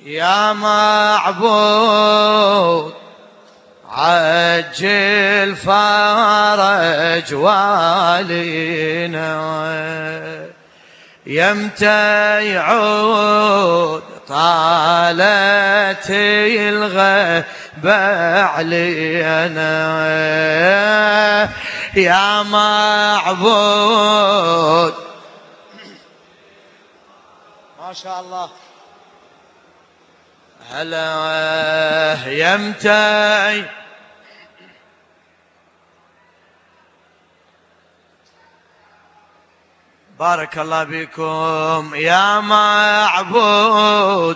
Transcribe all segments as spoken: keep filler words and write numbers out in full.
يا معبود عجل فرج والينا، يمتى يعود طالت الغيبة علينا. يا معبود ما شاء الله هلا يمتى بارك الله بكم. يا معبود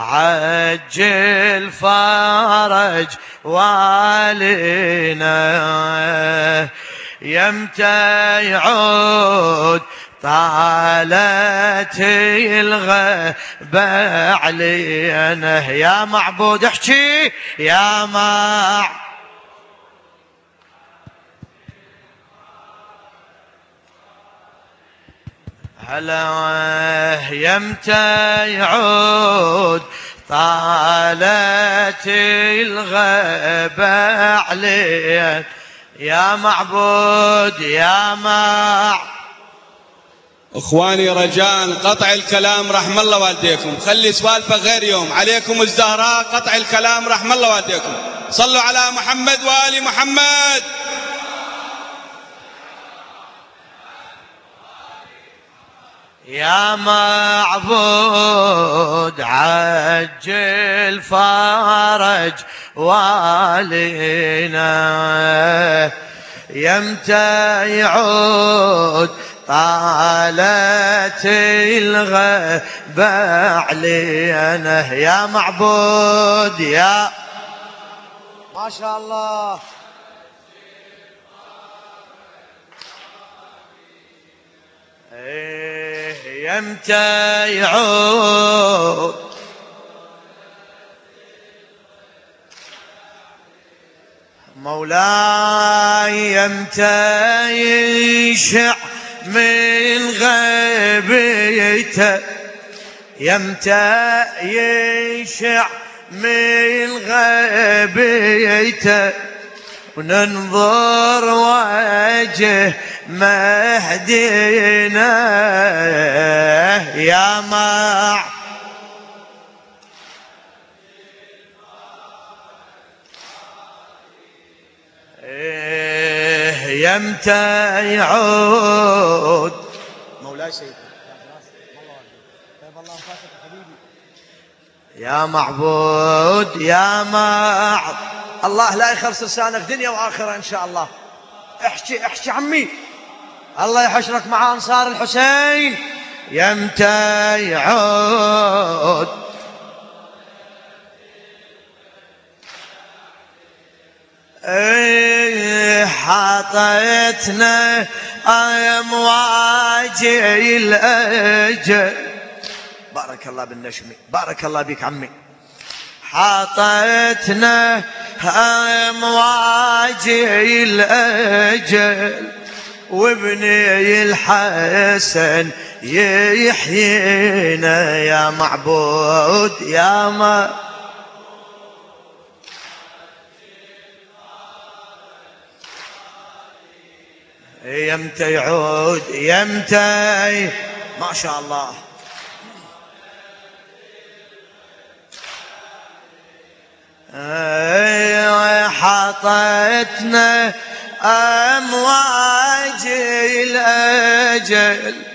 عجل فرج والينا، يمتى يعود طالت الغيبة علينا. يا معبود احكي يا مع هلا يمتى يعود طالت الغيبة علينا. يا معبود يا مع اخواني رجاء قطع الكلام رحم الله والديكم، خلي سوالفه غير يوم. عليكم الزهراء قطع الكلام رحم الله والديكم. صلوا على محمد وآل محمد. يا معبود عجل فرج والينا، يمتى يعود طالت الغيبة علينا. يا معبود يا ما شاء الله ايه يمتى يعود مولاي، يمتى يشع من غيبته، يمتى يشع من غيبته، وننظر وجه مهدينا. يا مع إيه يمتى يعود مولاي سيدي يا معبود يا مع الله لا يخلص لسانك دنيا وآخرة إن شاء الله. احكي احكي عمي، الله يحشرك مع أنصار الحسين. يمتى يعود ايه حطيتنا امواج الاجل. بارك الله بالنشمي، بارك الله بك عمي. حطيتنا امواج الاجل، وابني الحسن يحيينا. يا معبود يا ما يمتى يعود يمتى ما شاء الله ايوه حطيتنا امواج الاجل،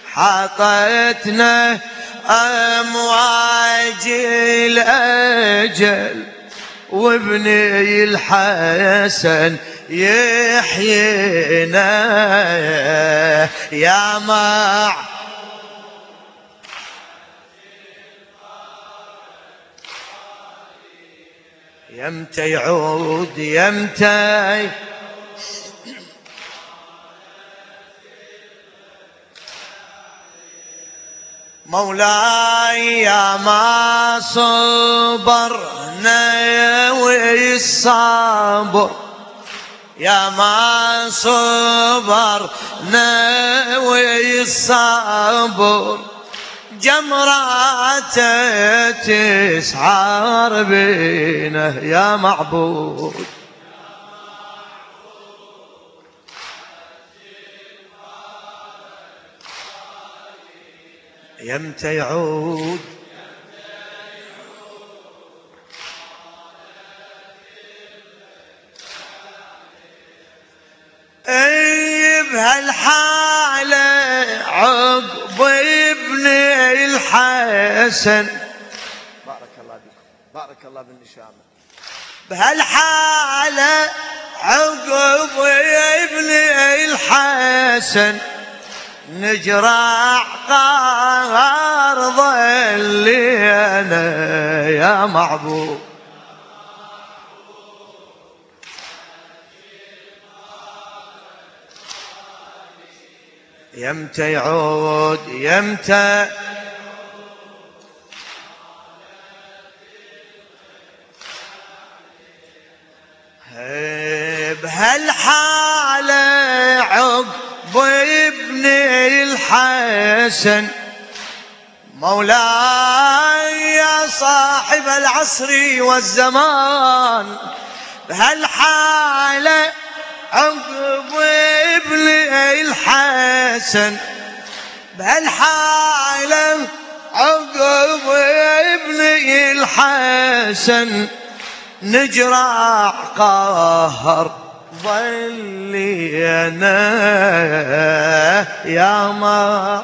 حطيتنا امواج الاجل، وابني الحسن يحيينا. يا مع يمتى يعود يمتى مولاي. يا ما صبرنا والصبر، يا ما صبرنا والصبر، جمراته تسعر بينه يا معبود. يمتى يعود اي بهالحالة عقب ابني الحسن. بارك الله بكم، بارك الله بالنشامة. بهالحالة عقب ابني الحسن نجرع قهر ظلينا يا معبود. يمتى يعود يمتى بهالحالة عقب ابني الحسن مولاي يا صاحب العصر والزمان. بهالحالة عقب ابني الحسن بهالحالة عقب ابني الحسن نجرع قهر ظلينا يا ما.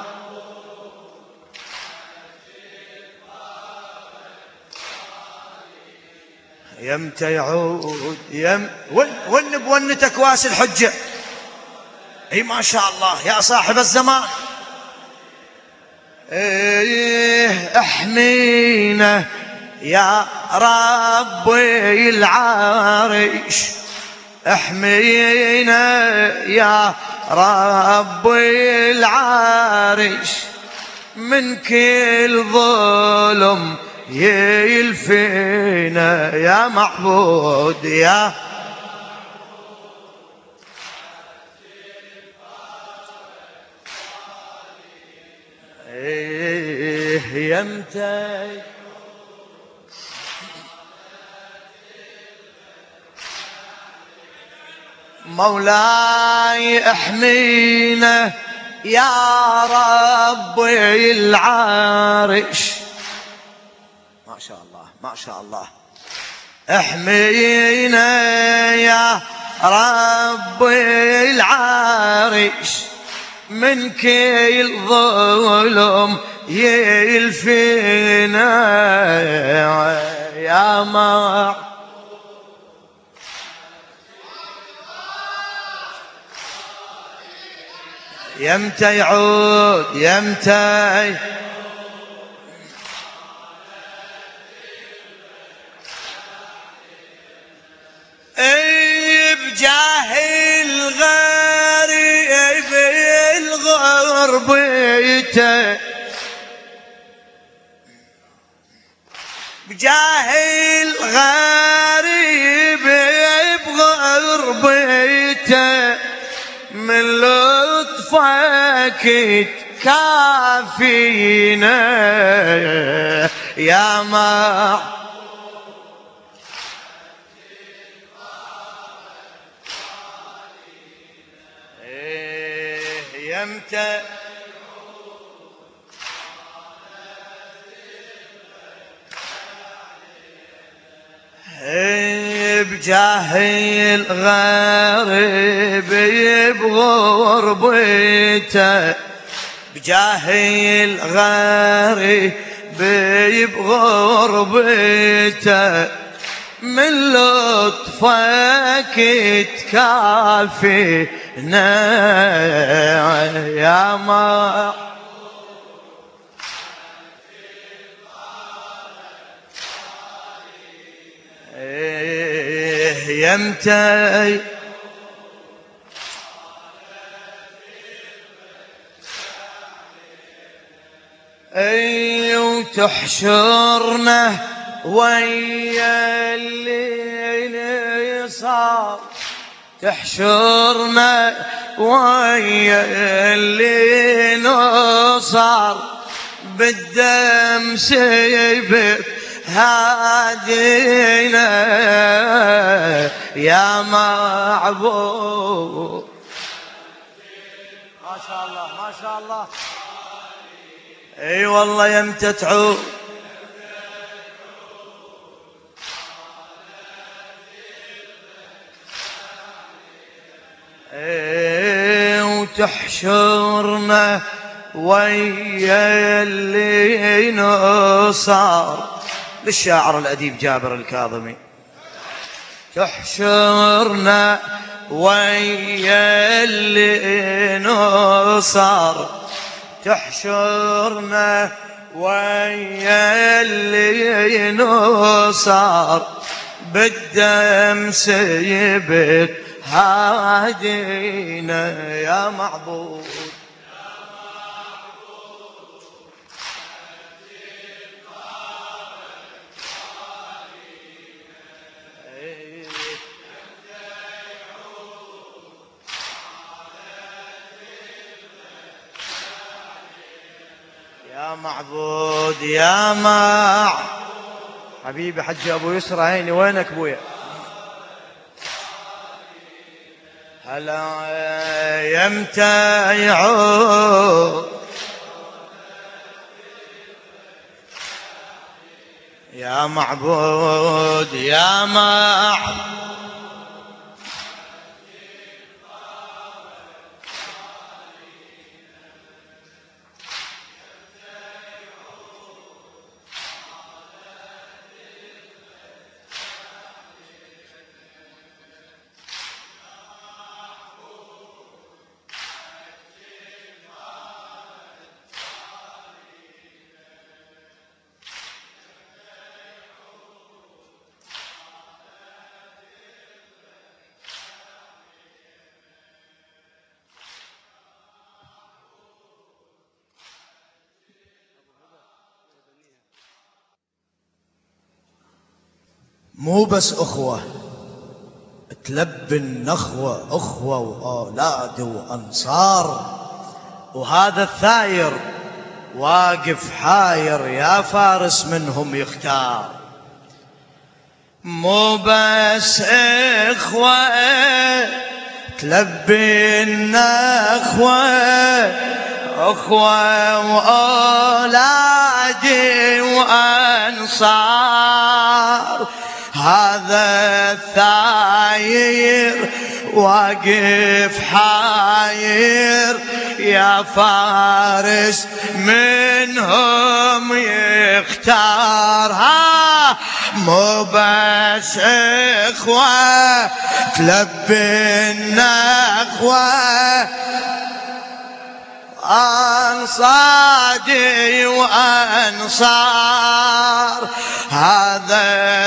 يمتى يعود يم ون بونتك واس الحجة. اي ما شاء الله يا صاحب الزمان. ايه احمينا يا ربي العرش احمينا يا ربي العرش من كل ظلم يلفينا يا معبود. يا ايه يمتى مولاي احمينا يا ربي العرش. ما شاء الله ما شاء الله. احمينا يا ربي العرش من كل ظلم يلفينا يا ما. يمتى يعود يمتى اي بجاه الغريب الغربيته بجاه الغريب بغربيته من لطفك تكافينا يا ما. إيه يمتى بجاه الغريب بغربته بجاه الغريب بغربته من لطفك تكافينا يا ما. يمتى اي وتحشرنا ويا اللي صار تحشرنا ويا اللي نصار بالدم سيبك هادينا يا معبود. ما شاء الله ما شاء الله. اي والله يمتى تعود اي وتحشرنا ويا اللي نصار. للشاعر الأديب جابر الكاظمي. تحشرنا ويا اللي نصار، تحشرنا ويا اللي نصار، بالدم سيبك هادينا يا معبود. يا معبود يا مع حبيبي حجي أبو يسرى عيني، وينك أبويا؟ هلا يمتى يعود يا معبود يا معبود. مو بس أخوة تلبي النخوة، أخوة وأولاد وأنصار، وهذا الثاير واقف حاير يا فارس منهم يختار. مو بس إخوة تلبي النخوة، أخوة وأولادي وأنصار، هذا الثاير واقف حاير يا فارس منهم يختار. ها مو بس إخوة تلبي النخوة، أنصادي وأنصار، هذا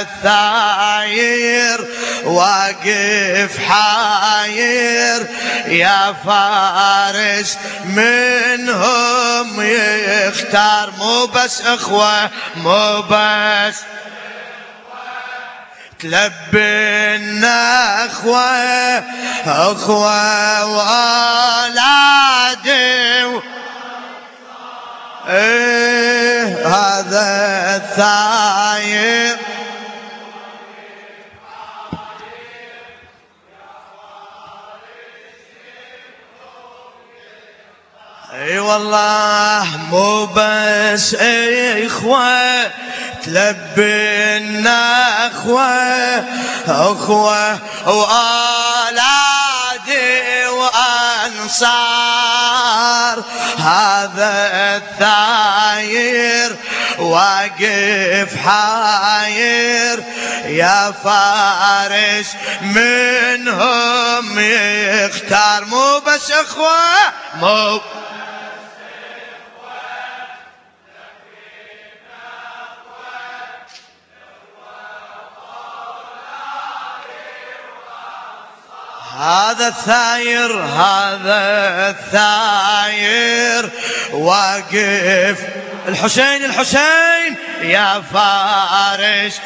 الثاير واقف حاير يا فارس منهم يختار. مو بس إخوة مو بس تلبي النخوة، أخوة وأولادي، إيه هذا الثاير اي والله. مو بس إخوة تلبي النخوة، أخوة وأولادي وأنصار، هذا الثاير واقف حاير يا فارس منهم يختار. مو بس إخوة مو هذا الثاير هذا الثاير واقف. الحسين الحسين يا فارس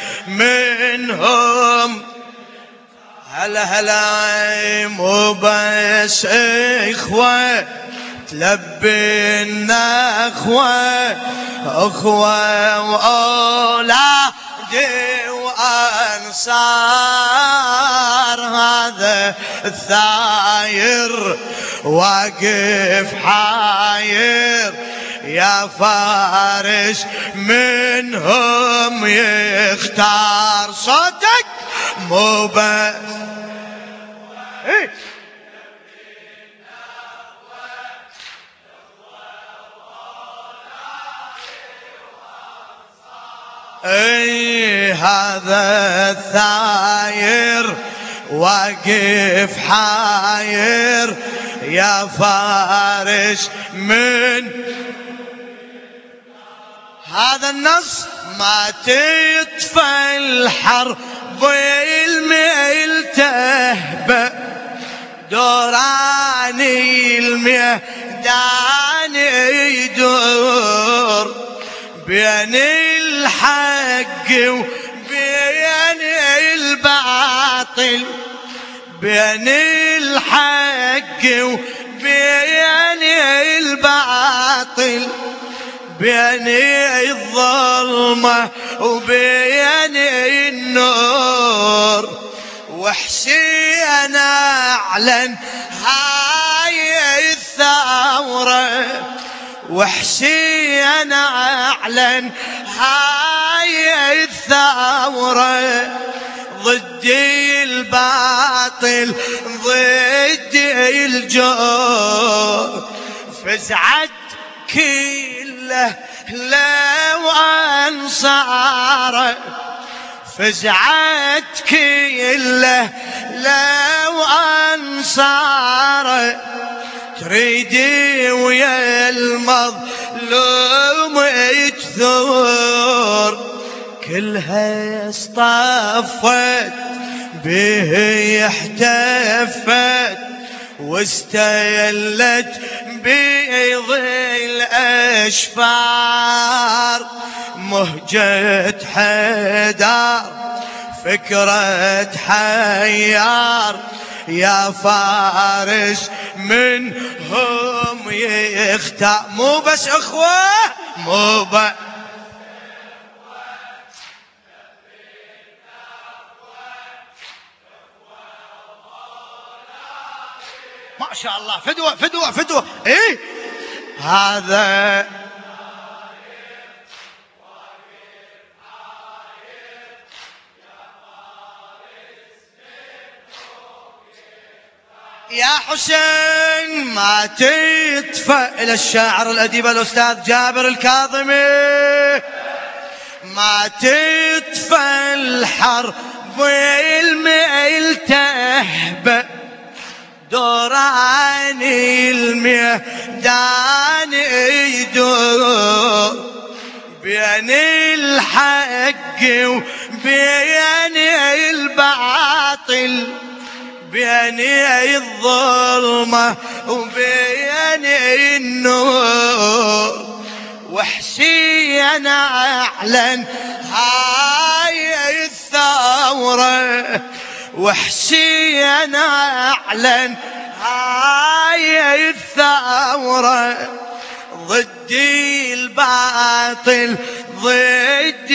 منهم. هلا هلا. مو بس إخوة تلبي النخوة أخوة وأولادي وأنصار، هذا الثاير واقف حاير يا فارس منهم يختار. صوتك مو بس إيه؟ اي هذا الثاير واقف حاير يا فارس من هذا النص. ما تطفى الحرب الميل تهبى دوراني الميدان يدور بين الحق وبين الباطل، بين الحق وبين الباطل، بين الظلمة وبين النور. وحسين أعلن هاي الثورة، وحسين أعلن هاي الثورة ضد الباطل ضد الجور. فزعت كله لو أنصاره، فزعت كله لو أنصاره، تريدي ويا المظلوم تثور. كلها اصطفت به احتفت واستيلت بيض الأشفار. مهجة حيدار فكرة حيار يا فارس منهم يختار. مو بس اخوة مو بس ما شاء الله فدوة فدوة فدوة. ايه هذا يا حسين ما تطفى. إلى الشاعر الأديب الأستاذ جابر الكاظمي. ما تطفى الحرب والميل تهبى دوراني الميدان يدور بين الحق وبين الباطل، بين الظلمة وبين النور. وحسين أعلن هاي الثورة، وحسين أعلن هاي الثورة ضد الباطل ضد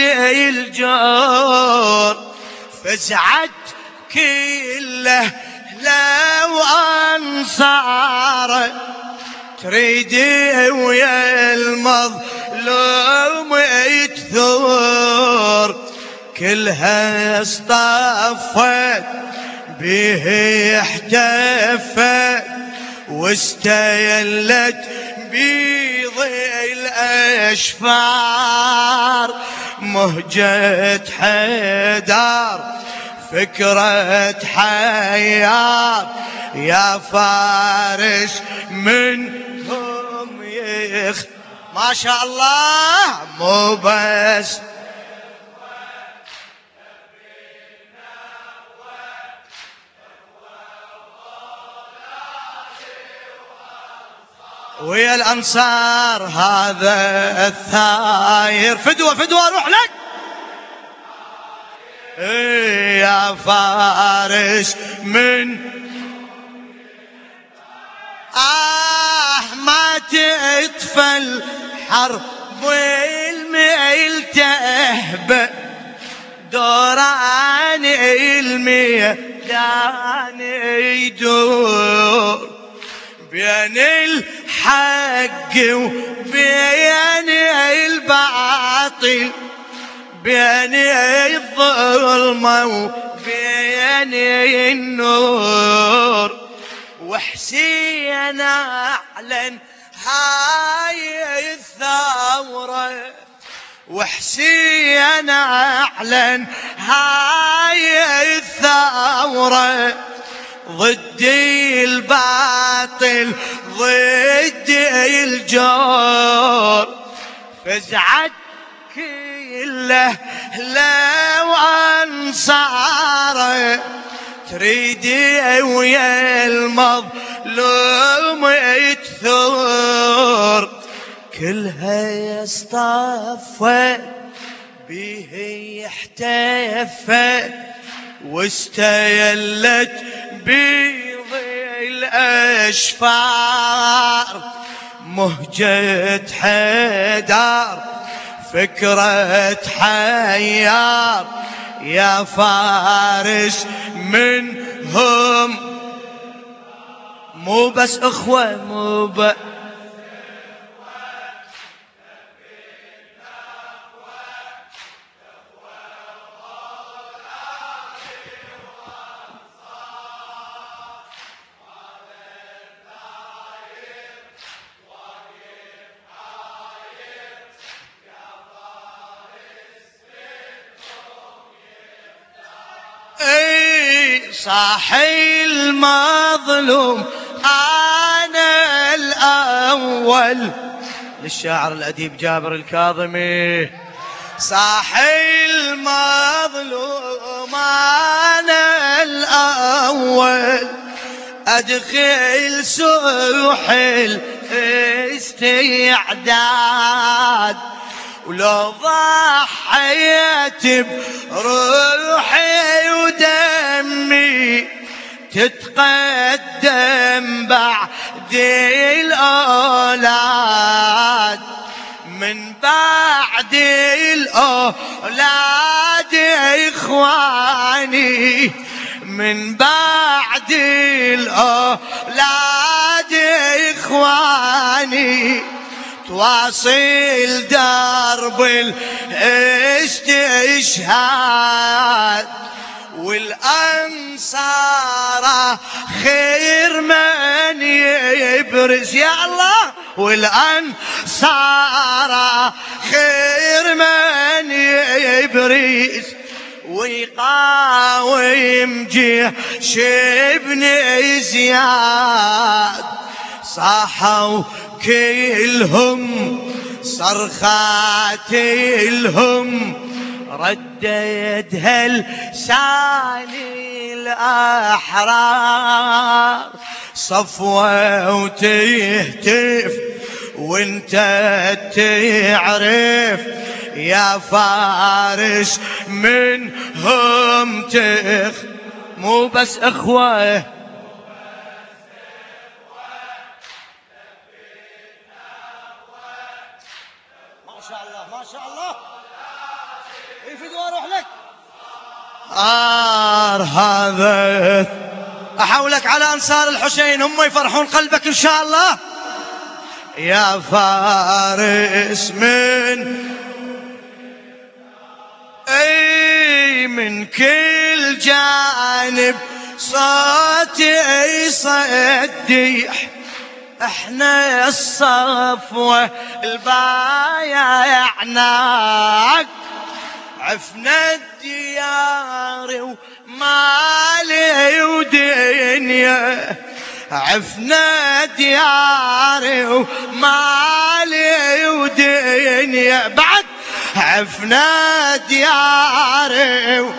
الجور. فزعت كله لو أنصاره، تريدي ويا المظلوم تثور. كلها اصطفت به احتفت واستيلت بيض الأشفار. مهجة حيدار فكرة حيار يا فارس منهم يخ. ما شاء الله مو بس ويا الأنصار. هذا الثاير فدوة فدوة أروح لك يا فارس من آه ما اطفى الحرب والميل تهبه دوران الميدان يدور بين الحق وبين الباطل بين الظلمة وبين النور وحسين أعلن هاي الثورة وحسين أعلن هاي الثورة ضد الباطل ضد الجور فزعت كله لو أنصاره تريدي ويا المظلوم تثور كلها يصطفى به يحتفى واستيلت بيض الأشفار مهجة حيدر فكرة حيار يا فارس منهم مو بس اخوة مو بس صاحي المظلوم أنا الأول للشاعر الأديب جابر الكاظمي صاحي المظلوم أنا الأول أدخل سوح الاستعداد ولو ضحيت بروحي ودمي تتقدم بعد الأولاد من بعد الأولاد إخواني من بعد الأولاد إخواني تواصل درب الاستشهاد والأنصار خير من يبرز يا الله والأنصار خير من يبرز ويقاوم جيش ابن زياد صاحوا كلهم صرخات الهم رددها لساني الأحرار صفوة وتهتف وانت تعرف يا فارس منهم تخ مو بس اخوه ما شاء الله ما شاء الله يفدوا اروح لك آر هذا احولك على انصار الحسين هم يفرحون قلبك ان شاء الله يا فارس من اي من كل جانب صوتي يصدح احنا الصفوة البايعناك عفنا الديار ومالي ودنيا عفنا دياري ومالي ودنيا بعد عفنا دياري و...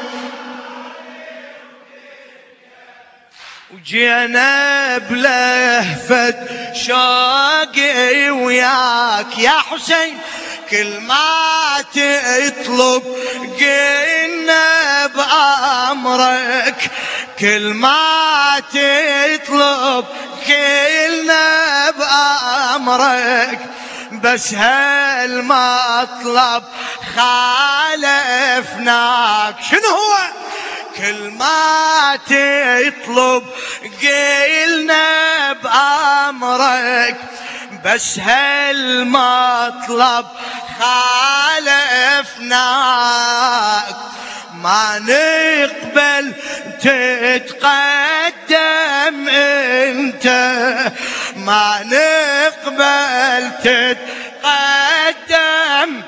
وجينا بلهفة شوقي وياك يا حسين كل ما تطلب قلنا بأمرك كل ما تطلب قلنا بأمرك بس هالمطلب خالفناك. شنو هو؟ كل ما تطلب قلنا بأمرك بس هالمطلب خالفناك. ما نقبل تتقدم انت، ما نقبل تتقدم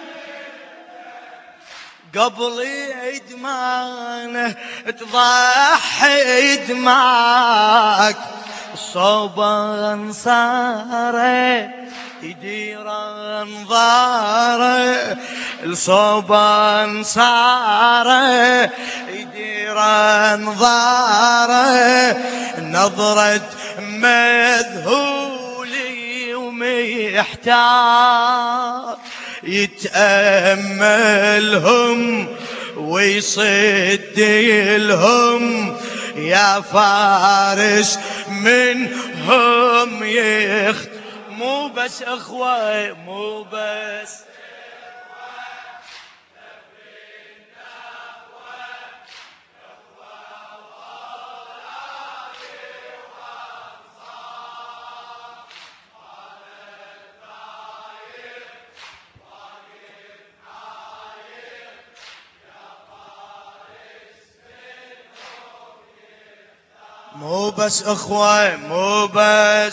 قبل ادمانه تضحي دماك. صوب انصاره يدير انظاره، الصوب انصاره يدير انظاره. نظرة مذهولي ومحتار يتأملهم ويصدلهم. يا فارس منهم يخت. مو بس اخوة مو بس مو بس اخوة مو بس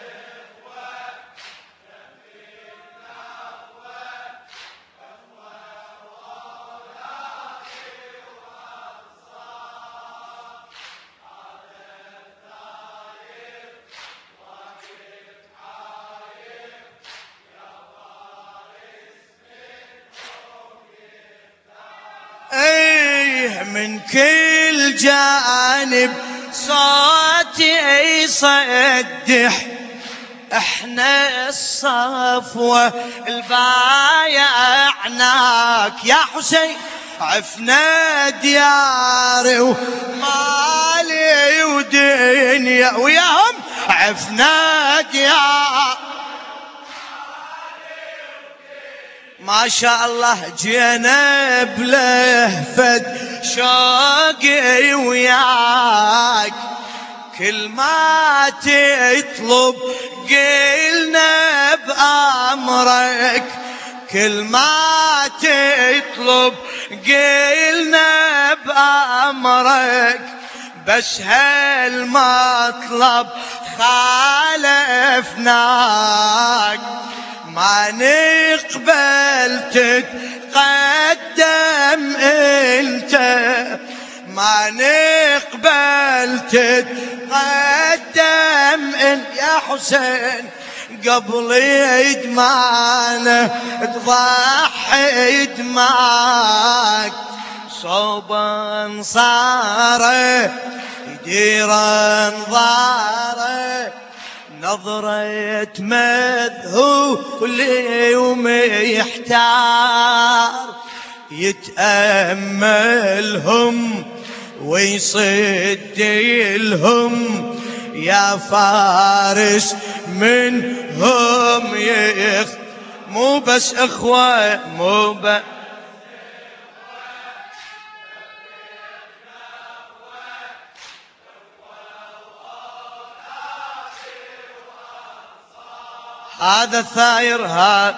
ايه. من كل جانب صوتي يصدح، احنا الصفوة البايعناك يا حسين. عفنا دياري ومالي ودنيا وياهم، عفنا ديار ما شاء الله. جينا بلهفة شوقي وياك، كل ما تطلب قلنا بأمرك، كل ما تطلب قلنا بأمرك بس هالمطلب خالفناك. ما نقبل تتقدم انت، ما نقبل تتقدم انت يا حسين قبل ادمانه تضحي دماك. صوب انصاره يدير انظاره، نظرة مذهول ومحتار يتأملهم ويصدلهم. يا فارس منهم يخ. مو بس اخوة مو بس هذا الثاير هذا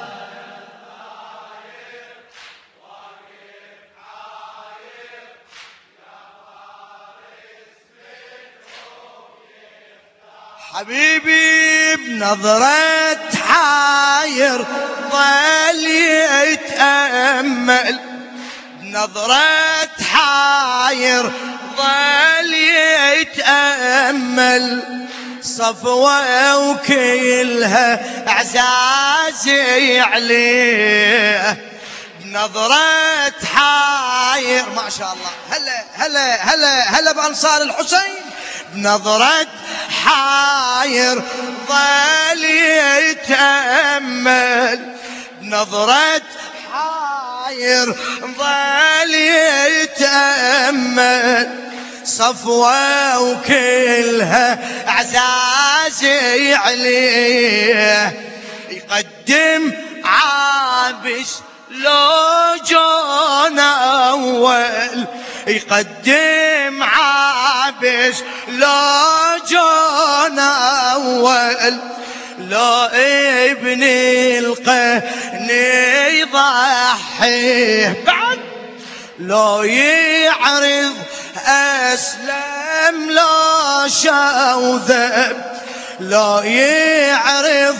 حبيبي بنظرة حاير ظل يتأمل، بنظرة حاير ظل يتأمل. صفوة وكلها اعزازي عليه، بنظرة حاير ما شاء الله. هلا هلا هلا هلا بأنصار الحسين. بنظرة حاير ظل يتأمل، بنظرة حاير ظل يتأمل. صفوة وكلها اعزاز عزازي عليه يقدم عابس لو جون أول يقدم عابس لو جون أول لو ابن القني يضحيه بعد لو يعرض أسلم لو شوذب لو يعرض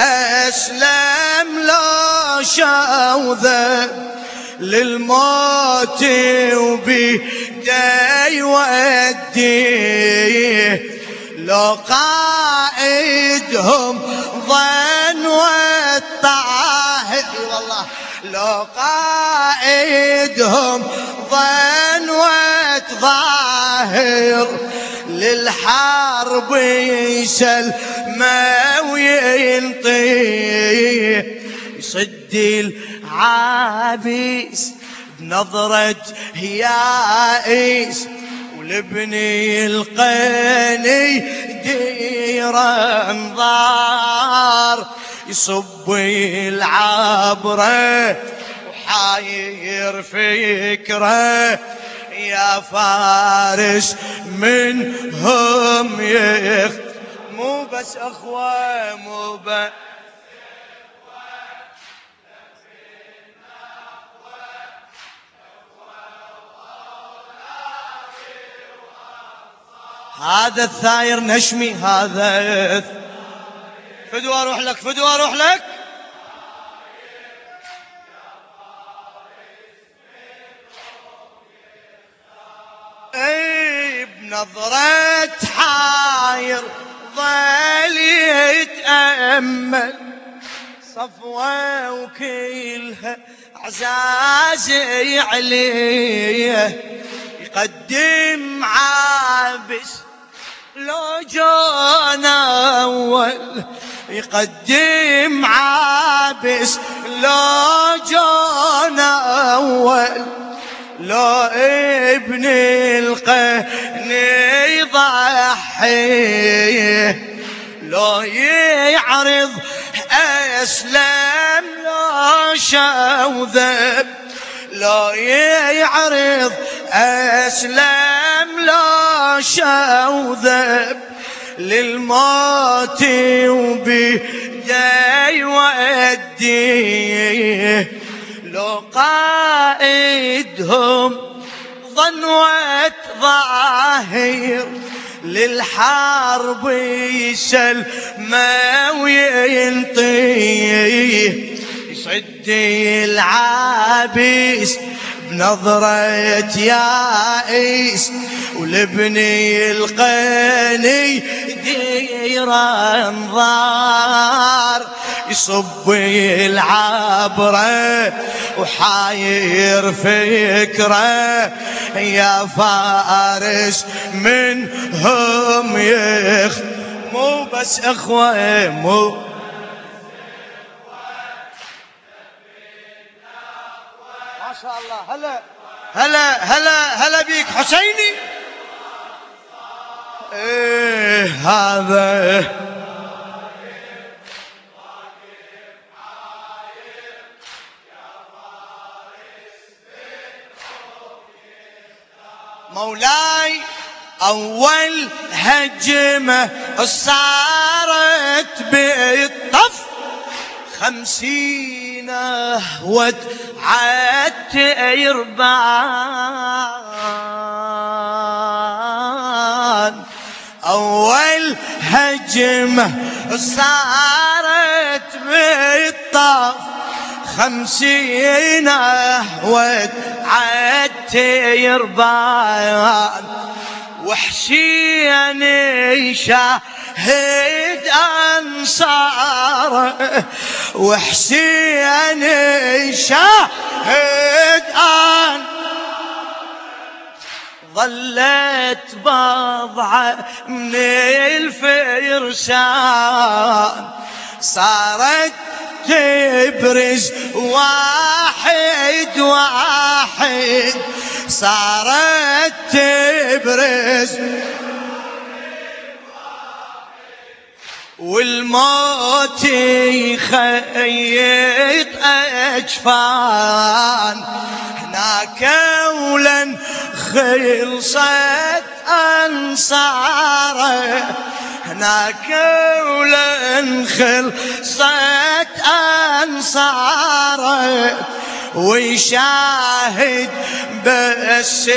أسلم لو شوذب للموت وبيده يوديه لو قائدهم ظن والطاهر والله لو قائدهم ظن وتظاهر للحرب يسلمه وينطيه يصد العابس بنظرة يائس ولبني القني دير انظار يصب العبره وحاير فكره يا فارس منهم يخ مو بس اخوه مو بس هذا الثاير نشمي هذا فدو اروح لك فدو اروح لك اي بنظرة حاير ظل يتأمل صفوة وكلها عزازي عليه يقدم عابس لو جون أول يقدم عابس لو جون أول لو ابن القني يضحيه لو يعرض أسلم لو شوذب لو يعرض أسلم لو شوذب للموت وبيده يوديه لو قائدهم ظنوة ظاهر للحرب يسلمه وينطيه يصد العابس بنظرة يائس ولبني القني دير انظار يصب العبره وحاير فكره يا فارس منهم يخ مو بس اخوه مو ما شاء الله هلا هلا هلا هلا بيك حسيني ايه هذا مولاي أول هجمة صارت بالطف خمسين وتعت يربان أول هجمة صارت بالطف خمسين وتعت يربان وحسين شاهد أنصاره وحسين شاهد أن ظلت بضعة من الفرسان صارت تبرز واحد واحد صارت تبرز والموت يخيط أجفان هناك ولا خلصت أنصاره هناك ولا خلصت أنصاره ويشاهد بس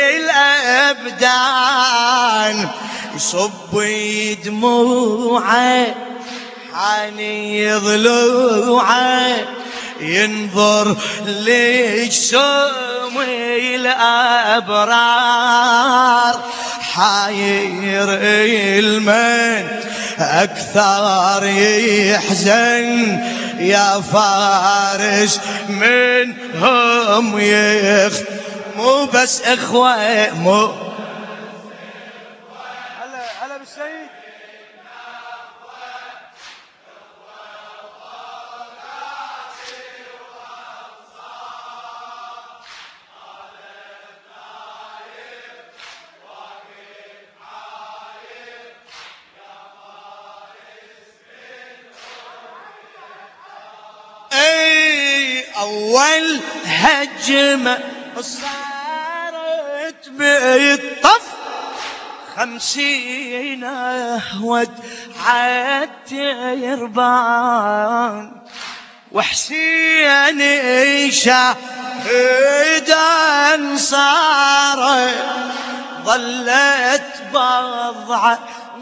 الأبدان يصب دموعه حاني ضلوعه ينظر لجسوم الأبرار حاير المن أكثر يحزن يا فارس منهم يخ مو بس إخوة مو هلا هلا بالسيد أول هجمة صارت بالطف خمسين أهود عالتربان وحسين شاهد أنصاره ظلت بضعة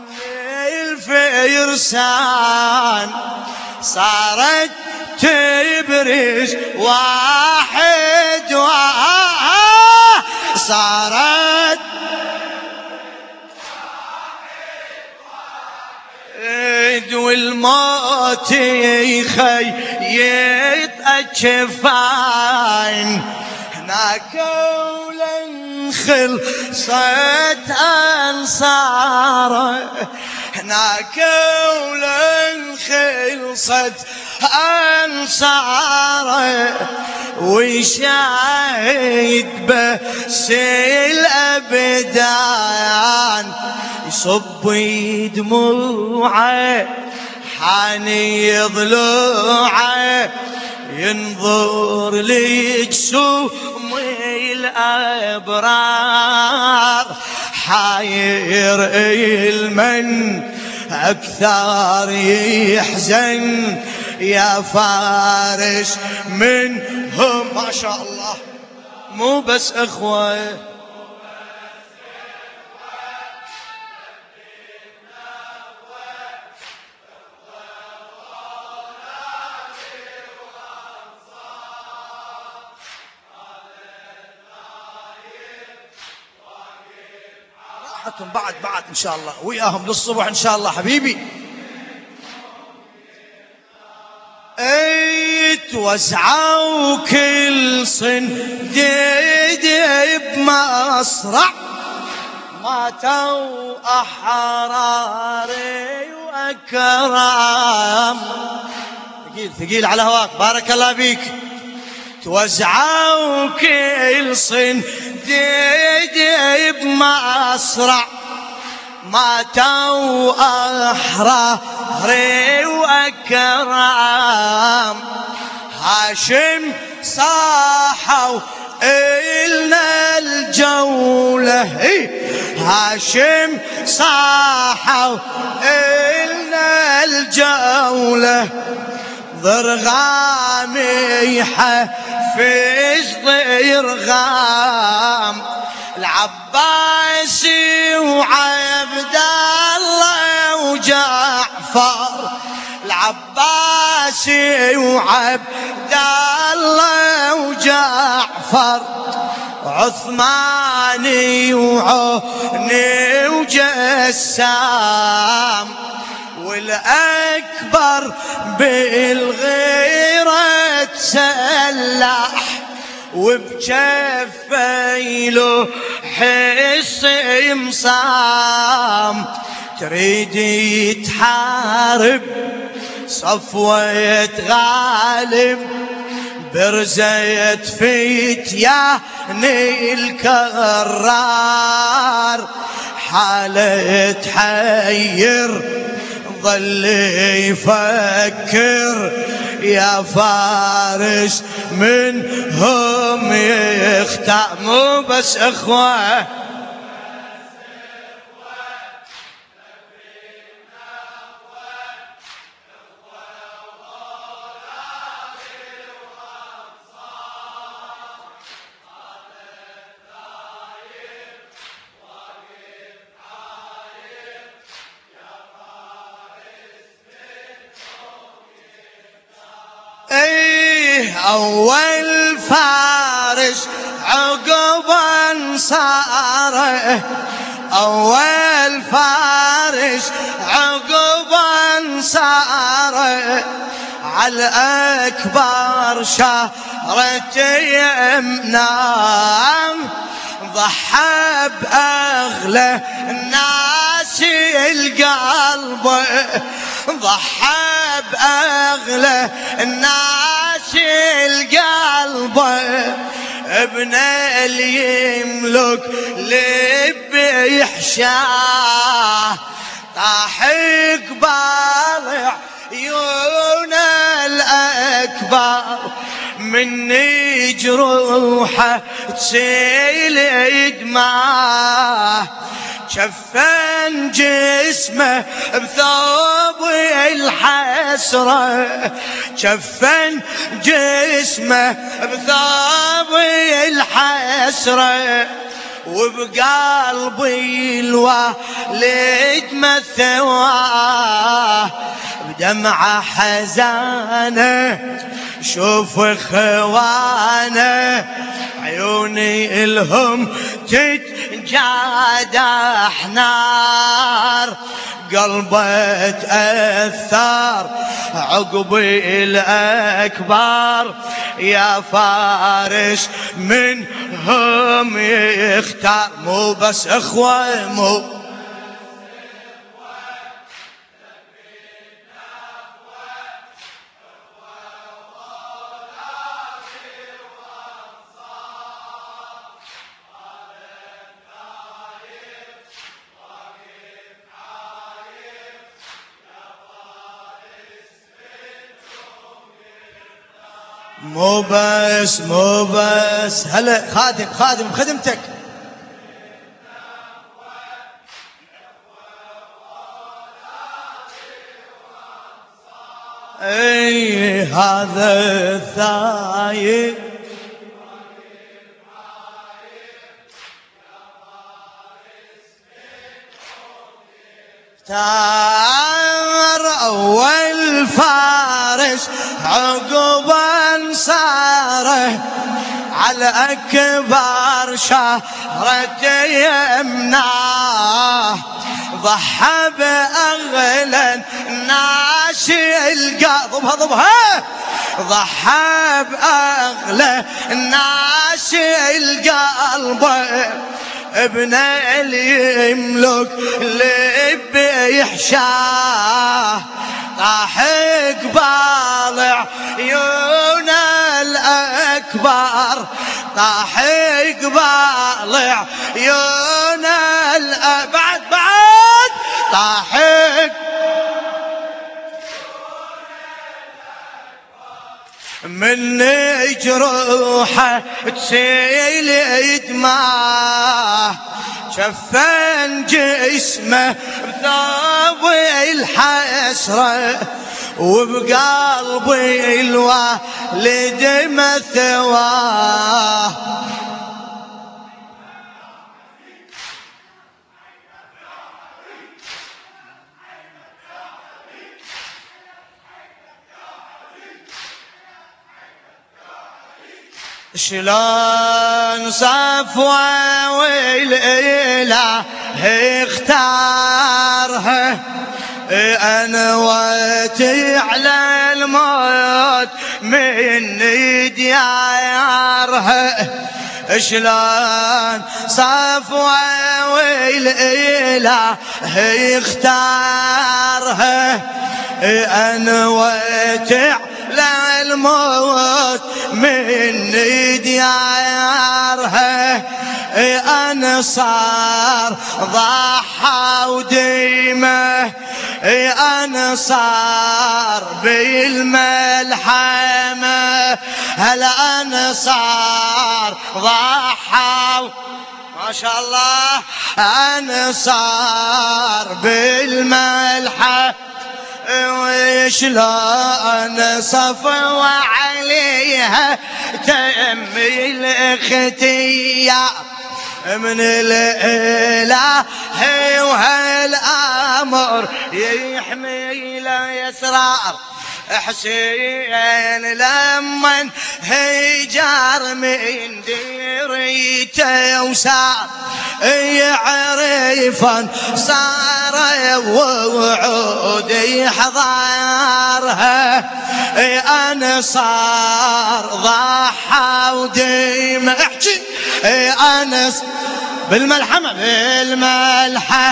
الفرسان صارت تبرز واحد واحد صارت والموت يخيط أجفان هناك ولن خلصت أنصاره هناك ولن خلصت أنصاره ويشاهد بس الأبدان يصب دموعه حاني ضلوعه ينظر لجسوم الأبرار حاير المن أكثر يحزن يا فارس منهم ما شاء الله مو بس إخوة راحتهم بعد بعد إن شاء الله وياهم للصبح إن شاء الله حبيبي. توزعوا كل صنديد بمصرع ماتوا أحراري وأكرام ثقيل ثقيل على هواك بارك الله بيك. توزعوا كل صنديد بمصرع ماتوا أحراري وأكرام هاشم صاحوا إلنا الجولة هاشم صاحوا إلنا الجولة ضرغام يحفز ضرغام العباسي وعبد الله وجعفر العباسي وعبد الله وجعفر عثماني وعوني وجسام والأكبر بالغيرة تسلح وبجفي له حس مصام تريد يتحارب صفوة غالب برزت فتيان الكرار حالة تحير ظل يفكر يا فارس منهم يختار. مو بس اخوه ايه اول فارس عقب انصاره، اول فارس عقب انصاره على اكبر شهرة يمنام، ضحى باغلى الناس القلب، ضحى باغلى الناس القلب، ابن اللي يملك لب يحشاه، طاح قبال عيون الاكبر، من جروحه تسيل دماه، شفن جسمه بثوب الحسرة، شفن جسمه بثوب الحسرة، وبقلبي الوالد مثواه، بدمعة حزانة شوف اخوانه، عيوني الهم تتجادح نار، قلبه تأثر عقبي الأكبر، يا فارس منهم يختار. مو بس اخوة مو مو بس مو بس هلا خادم خادم بخدمتك. اي هذا الثايب تار اول فارس عقب انصاره، على اكبر شهرة يمناه، ضحى باغلى الناس القلب، ضبها ضبها، ضحى باغلى الناس القلب، ابن اللي يملك لب يحشاه، طاح قبال عيون الأكبر، طاح قبال عيون الأكبر، بعد بعد طاح من جروحه تسيل دماه، شفن جسمه بثوب الحسرة، وبقلبي الوالد مثواه. شلون صفوة والإله اختارها، أنوتي على الموت من ديارها، شلون صفوة والإله اختارها، أنوتي على الموت من ديارها، أنا صار ضحى وديمه أنصار بالملحمة هالأنصار ضحوا ما شاء الله أنصار بالملحمة وشلون صفوا عليها تأمي الاختيار من الإله وهالأمر يحمي له يسرار حسين لمن هيجار من ديريته وسار يعرفن صار ووعود يحضرها أنصار ضحى وديم احكي أنس بالملحمة بالملحة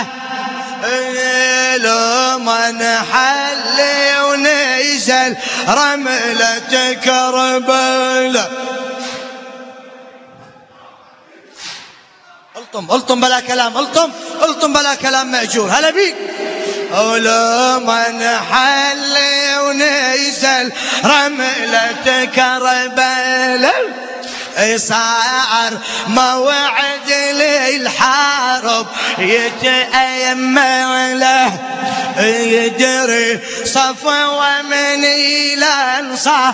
لو من حل ونزل رملة كربلاء الطم الطم بلا كلام الطم الطم بلا كلام مأجور هلا بيك ولو من حل ونزل رملة كربلاء صار موعد للحرب يتأمله يدري صفوة من الأنصار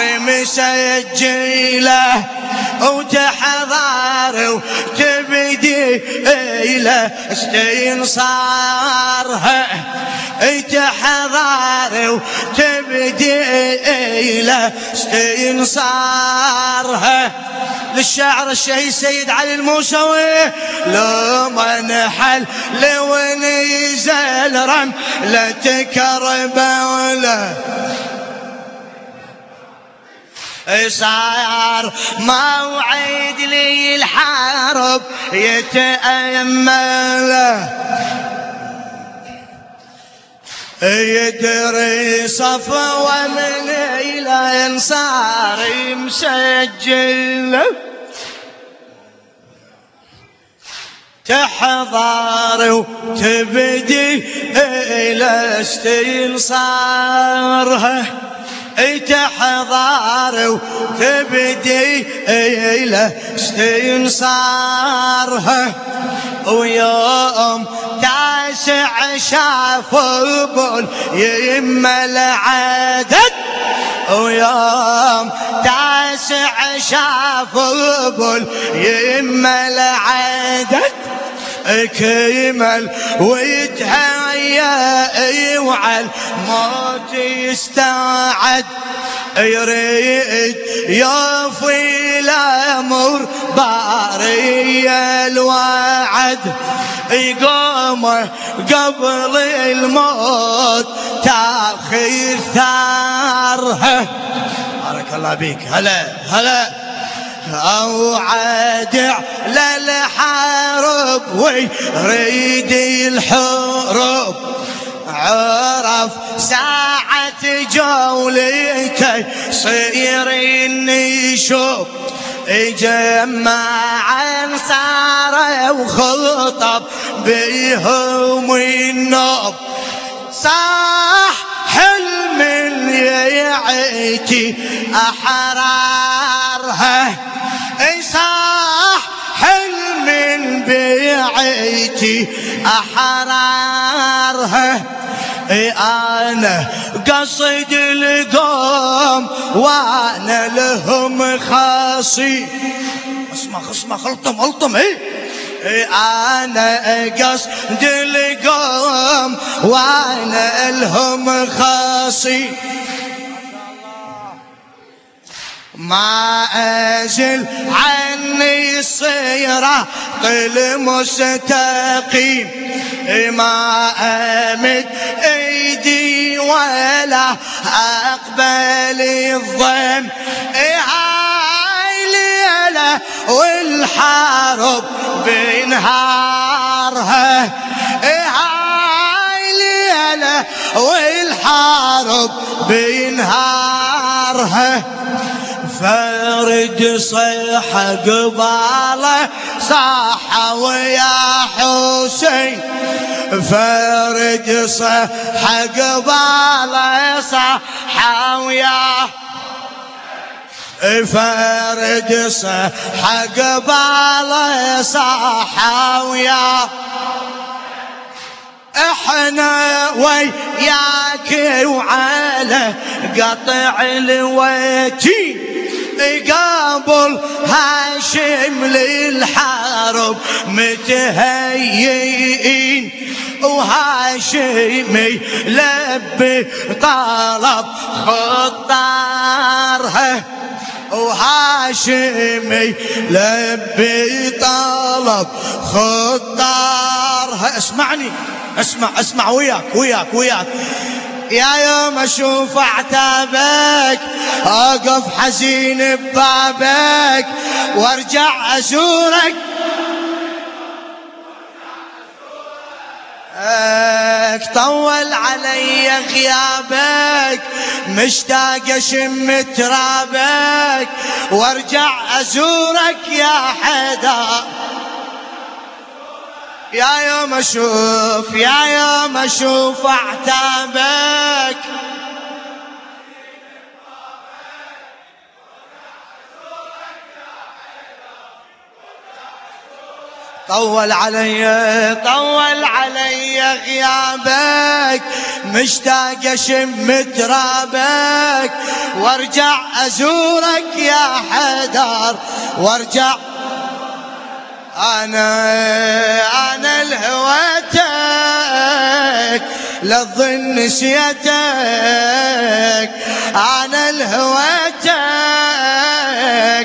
مسجله وتحضر وتبدي إلى استنصارها تحضر وتبدي إلى استنصارها للشاعر الشهيد سيد علي الموسوي لو من حل لو نزل رم لا تكربوله صار موعد للحرب يتأمله يدري صفوة من الأنصار مسجله تحضر وتبدي إلى استنصارها تحضر وتبدي إلى استنصارها ويوم تاسع شاف بول يما العدد ويوم تاسع شاف بول يما العدد كمل ويتهيأ وعلى الموت يستعد يريد يوفي الأمر باري الوعد يقوم قبل الموت تأخير ثارها بارك الله بيك هلا هلا أوعد للحرب ويريد الحروب عرف ساعة جولته صير النشوب جمع انصاره وخطب بيهم النوب صاح حلم يعيتي أحرارها صاح حلم بيعيتي أحرارها أنا قصد القوم وأنا لهم خاصي اسمع اسمع خلطم خلطم ايه أنا قصد القوم وأنا لهم خاصي ما أزل عني الصراط المستقيم ما أمد أيدي ولا أقبل الظلم هاي ليلة والحرب بنهارها هاي ليلة والحرب بنهارها فرد صيح قباله صاح ويا حسين فرد صيح قباله صاح ويا فرد صيح قباله صاح ويا احنا وياك وعلى قطع الوتين قابل هاشم للحرب متهيئين وهاشمي لبي طلب خطارها وهاشمي لبي طلب خطارها. اسمعني اسمع اسمع وياك وياك وياك يا يوم اشوف عتابك اقف حزين ببابك وارجع ازورك طول علي غيابك مشتاق اشم ترابك وارجع ازورك يا حدا يا يوم اشوف يا يوم اشوف اعتابك طول علي طول علي غيابك مشتاق اشم ترابك وارجع ازورك يا حدار وارجع انا انا الهويتك لا تظن نسيتك انا الهويتك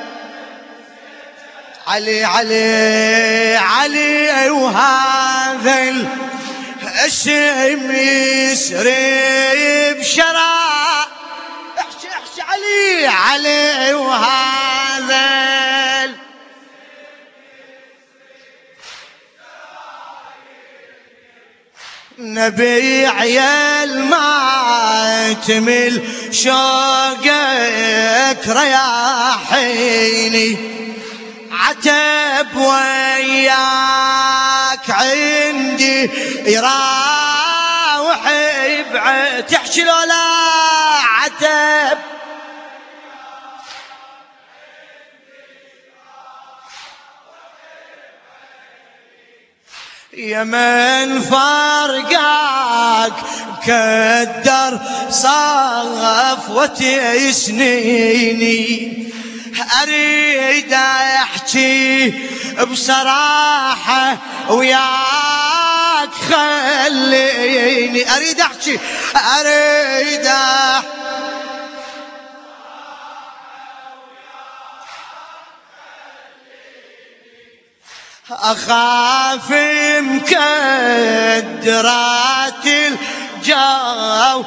علي علي علي وهذا الاسم يسري بشرع احشي احشي علي علي وهذا نبي عيال ما تمل شوقك رياحيني عتب وياك عندي يراوح بعد تحشي لولا عتب يا من فرقاك كدر صفوة سنيني أريد أحكي بصراحة وياك خليني أريد أحكي أريد أحكي أخاف مكدرات الجو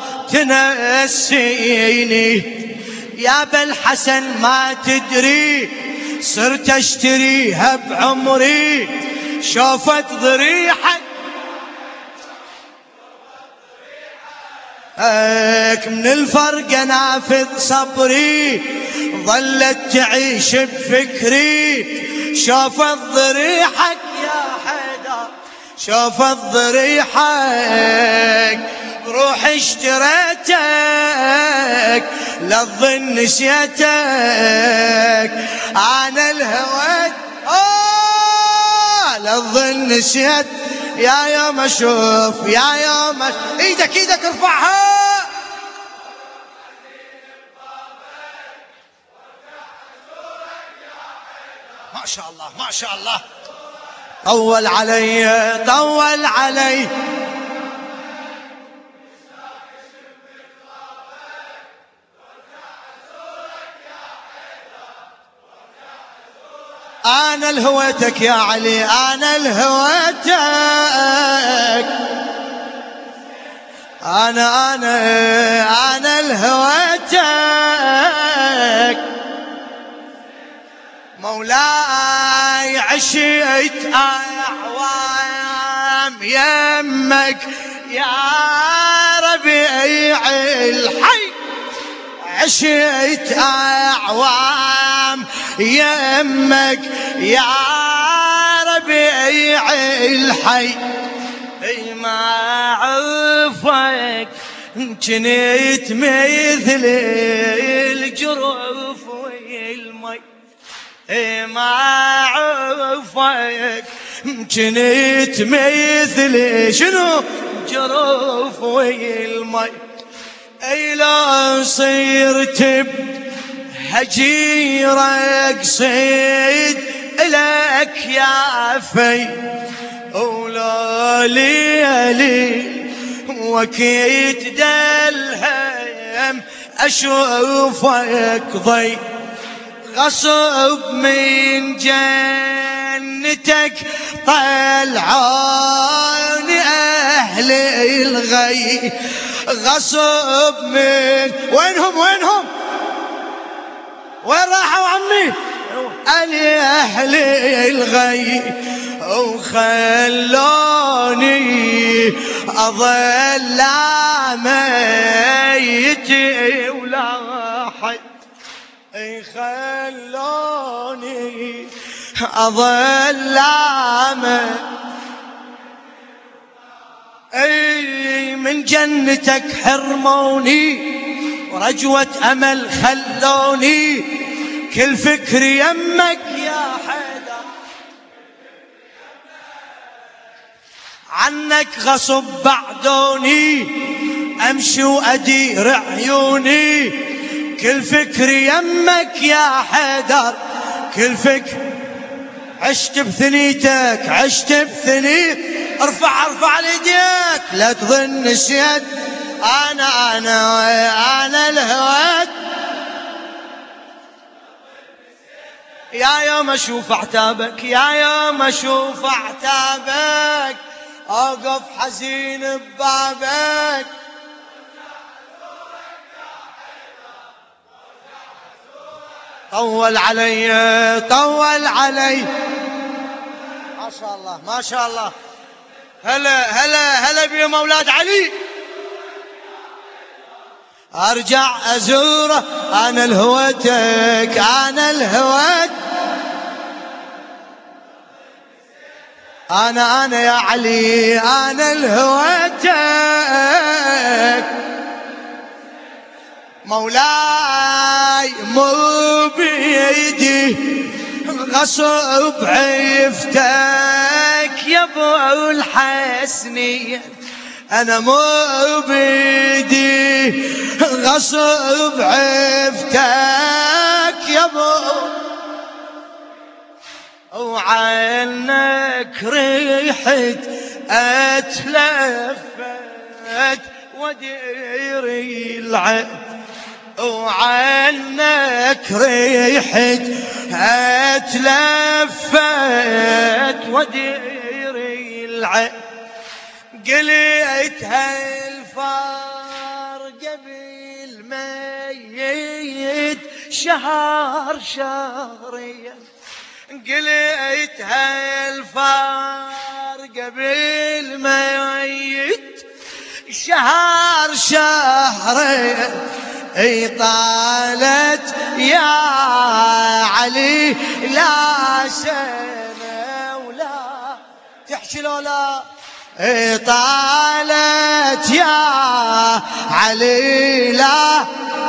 تنسيني يا بالحسن ما تدري صرت اشتريها بعمري شوفت ضريحك من الفرق نافذ صبري ظلت تعيش بفكري شوفت ضريحك يا حيدر شوفت ضريحك روح اشتريتك لا تظن نسيتك انا الهوى آه لا تظن نسيت يا يوم اشوف يا يوم أش... ايدك ايدك ارفعها ما شاء الله ما شاء الله طول علي طول علي أنا الهويتك يا علي أنا الهويتك أنا أنا أنا الهويتك مولاي عشيت أعوام يمك يا ربيع الحي عشت أعوام يمك يا ربيع الحي، ما عرفك جنيت مثل الجرف والمي، ما عرفك جنيت مثل شنو جرف والمي. اي لا صرت بهجيرك صيد لك يا في، ولا ليالي وكيت دلهم اشوفك ضي، غصب من جنتك طلعون اهل الغي، غصب من وينهم وينهم وين راحوا عمي اهل الغي، وخلوني اظل ميت ولا حد، خلوني اظل ميت. اي من جنتك حرموني ورجوة امل خلوني، كل فكر يمك يا حيدر، عنك غصب بعدوني امشي وادير عيوني، كل فكر يمك يا حيدر، كل فكر. عشت بثنيتك عشت بثنيت، ارفع ارفع ليديك لا تظن الشيد، انا انا انا الهواد، يا يوم اشوف عتابك يا يوم اشوف عتابك، اوقف حزين ببابك، طول علي طول علي. ما شاء الله ما شاء الله، هلا هلا هلا بيهم اولاد علي. ارجع ازوره انا الهوتك انا الهوت، انا انا يا علي انا الهوتك، مولاي مو بيدي غصب عفتك يا ابو الحسنية، انا مو بيدي غصب عفتك يا ابو، وعنك ريحت اتلفت وديري العين، وعنك ريحت اتلفت وديري العين، قلت هالفارقة بالميت شهر شهريا، قلت هالفارقة بالميت شهر شهرين، اي طالت يا علي لا سنة ولا تحكي لولا، اي طالت يا علي لا،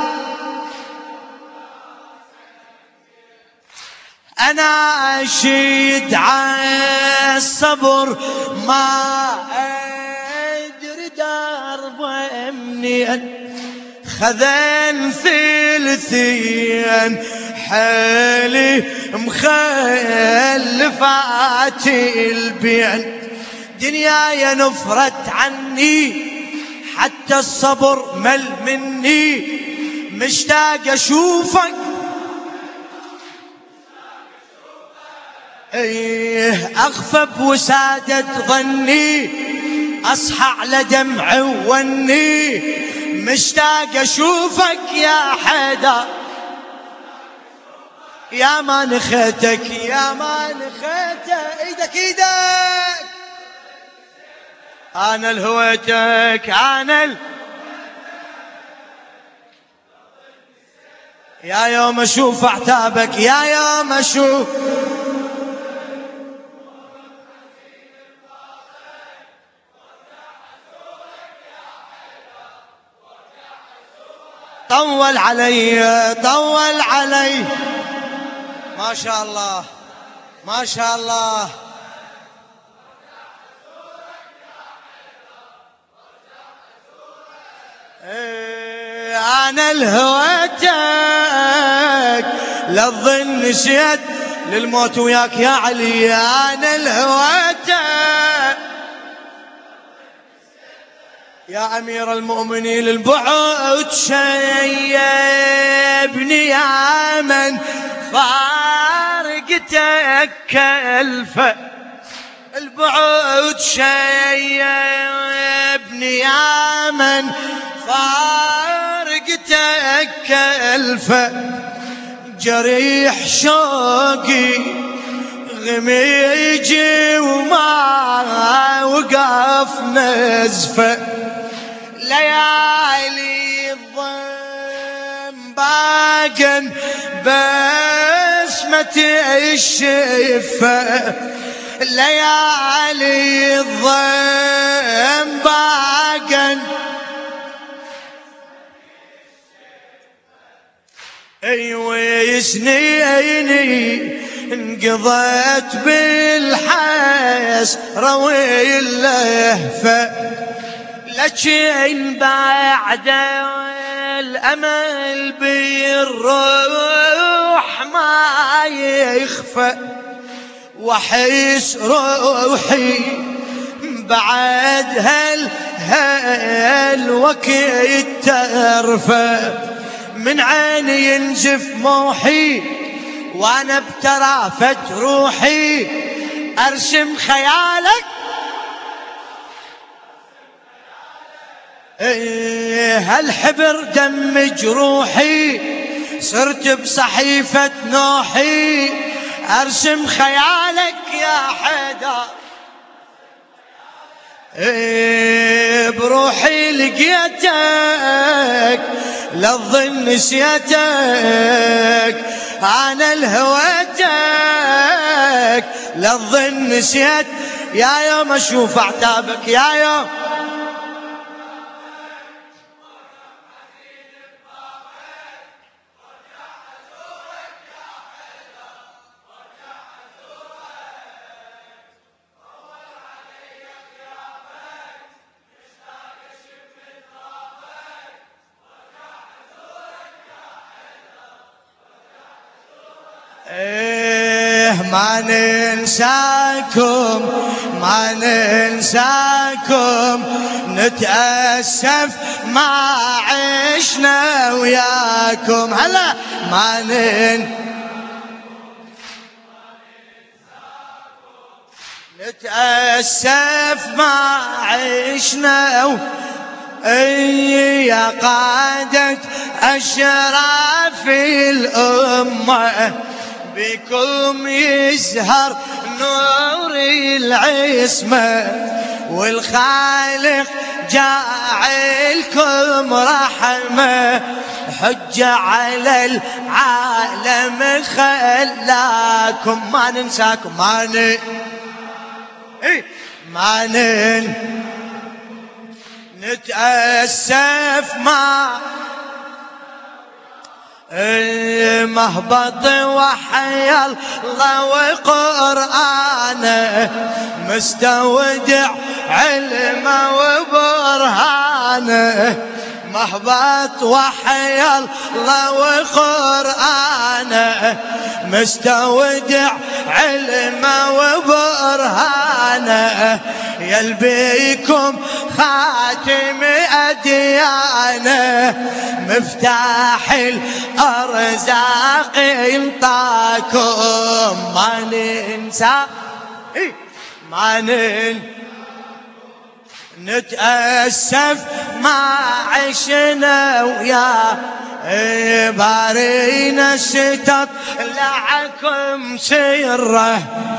انا اشيد على الصبر ما ادري دربه منين، خذن ثلثين حالي مخلفات البين، دنياي نفرت عني حتى الصبر مل مني، مشتاق اشوفك ايه اخفى بوسادة ظني، اصحى على دمع وني، مشتاق اشوفك يا حيدر، يا ما نخيتك يا ما نخيتك، ايدك ايدك انا الهويتك انا ال... يا يوم اشوف اعتابك، يا يوم اشوف طول علي طول علي. ما شاء الله ما شاء الله. ايه انا الهويتك للظن نسيت للموت وياك يا علي. انا الهويتك يا امير المؤمنين البعد شيبني يا من فارقتك كالفه. البعد شيبني يا من فارقتك كالفه. جريح شوقي غميجي وما وقف نزفه. ليالي الظلم باقن بسمة الشفة. ليالي الظلم باقن ايوه سنيني انقضت بالحيس روي اللهفة. لكن بعد الامل بالروح ما يخفى. واحس روحي بعد هال هالوقت ترفى. من عيني ينزف موحي وانا بترافة روحي ارسم خيالك. ايه هالحبر دم جروحي صرت بصحيفة نوحي ارسم خيالك يا حيدر. ايه بروحي لقيتك للظن نسيتك. انا الهويتك للظن نسيت. يا يوم اشوف اعتابك يا يوم ايه ما ننساكم ما ننساكم نتأسف ما عشنا وياكم. هلا ما نن نتأسف ما عشنا و... اي يا قادة أشراف الأمة بكم يزهر نور العصمة. والخالق جاعلكم رحمة حجة على العالم خلاكم. ما ننساكم ما ن... ما ن... نتأسف ما مهبط وحي الله وقرآنه مستودع علمه وبرهانه. مهبط وحي الله وقرآنه مستودع علمه وبرهانه. يلبيكم خاتم أديانه مفتاح الأرزاق ينطاكم. ما ننسى ما ننسى نتأسف ما عشنا ويا بارينا الشتات لعكم سره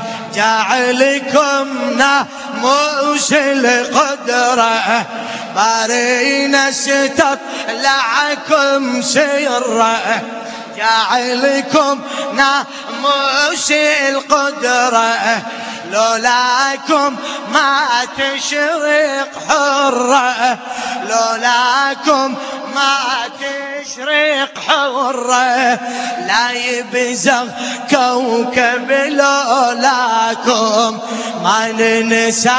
جعلكم ناموس القدرة. بارينا الشتات لعكم سره جاعلكم ناموس القدرة لولاكم ما تشرق حرة لولاكم ما تشرق حرة لا يبزغ كوكب لولاكم ما ننسى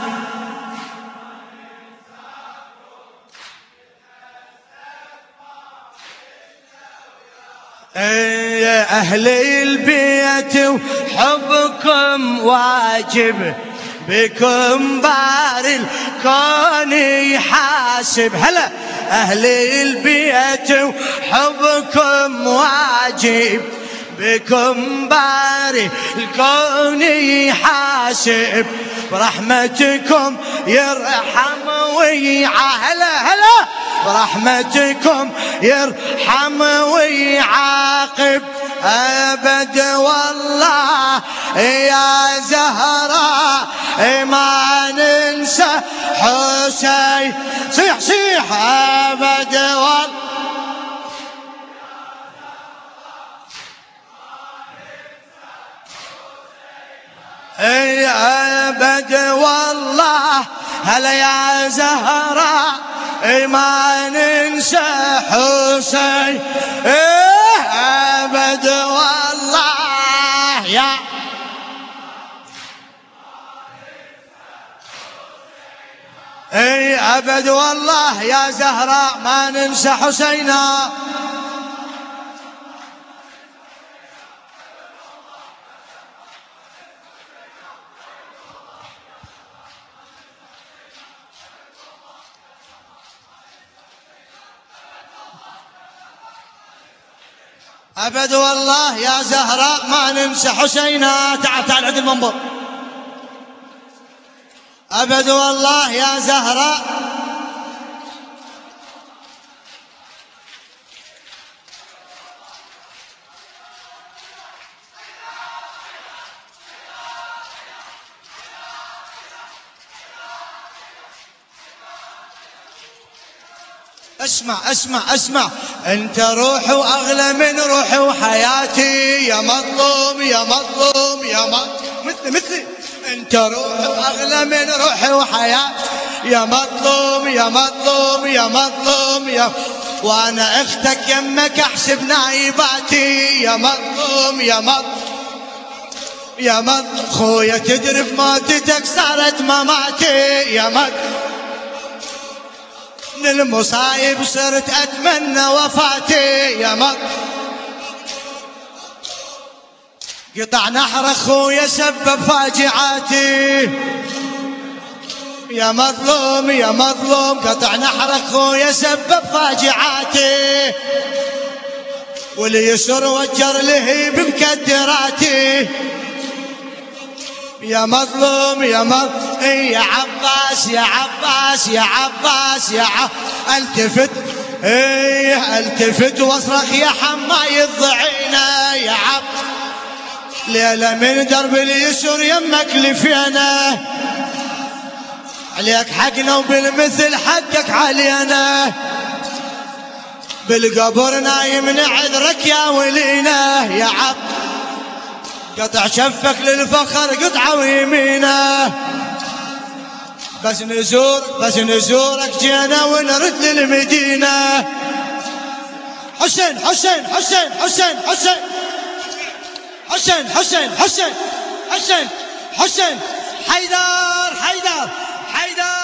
يا أهل البيت وحبكم واجب بكم بار الكون يحاسب هلا أهل البيت وحبكم واجب بكم بار الكون يحاسب برحمتكم يرحم ويعاهل هلا برحمتكم يرحم ويعاقب أبد والله يا زهراء ما ننسى حسين صيح صيح أبد والله اي ابد والله هلا يا زهراء ما ننسى حسين ايه ابد والله يا اي ابد والله يا زهراء ما ننسى حسينا أبد والله يا زهراء ما ننسى حسينا تعال تعال عند المنبر أبد والله يا زهراء اسمع اسمع اسمع انت روحي واغلى من روحي وحياتي يا مظلوم يا مظلوم يا مظلوم مثلي مثلي انت روحي واغلى من روحي وحياتي يا مظلوم يا مظلوم يا مظلوم يا وانا اختك يمك احسب نايباتي يا مظلوم يا مظلوم يا مظلوم خويا تدري بموتتك صارت مماتي يا مظلوم من المصايب صرت أتمنى وفاتي يا مظلوم قطع نحر أخويا سبب فاجعاتي يا مظلوم يا مظلوم قطع نحر أخويا سبب فاجعاتي واللي يسر وجر لهي بمكدراتي يا مظلوم يا مظلوم يا عباس يا عباس يا عباس يا عباس التفت ايه التفت واصرخ يا حماي الضعينه يا عب ليله من درب اليسر يمك لفينا عليك حقنا وبالمثل حقك علينا بالقبر نايم نعذرك يا ولينا يا عب قطع شفك للفخر قطعه ويمينه بس نزور بس نزورك جينا ونرد للمدينة حسين حسين حسين حسين حسين حسين حسين حسين حسين حسين حيدر حيدر حيدر